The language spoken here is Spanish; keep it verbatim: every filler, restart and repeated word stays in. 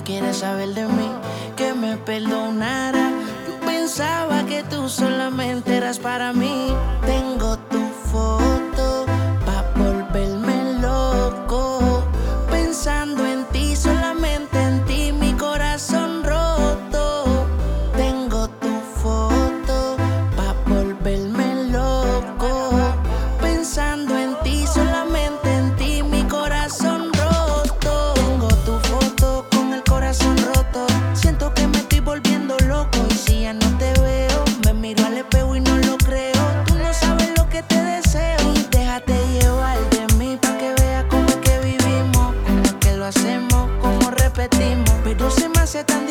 quieres saber de mí, que me perdonara. Yo pensaba que tú solamente eras para mí. Tengo tu foto pa' volverme loco, pensando en ti, solamente en ti, mi corazón roto. Tengo tu foto pa' volverme loco, pensando en ti, solamente en ti, mi corazón roto. Tengo tu foto con el corazón roto, siento que me estoy volviendo loco. Y si ya no te veo, me miro al espejo y no lo creo. Tú no sabes lo que te deseo, y déjate llevar de mí pa' que veas cómo es que vivimos, cómo es que lo hacemos, cómo repetimos. Pero se me hace tan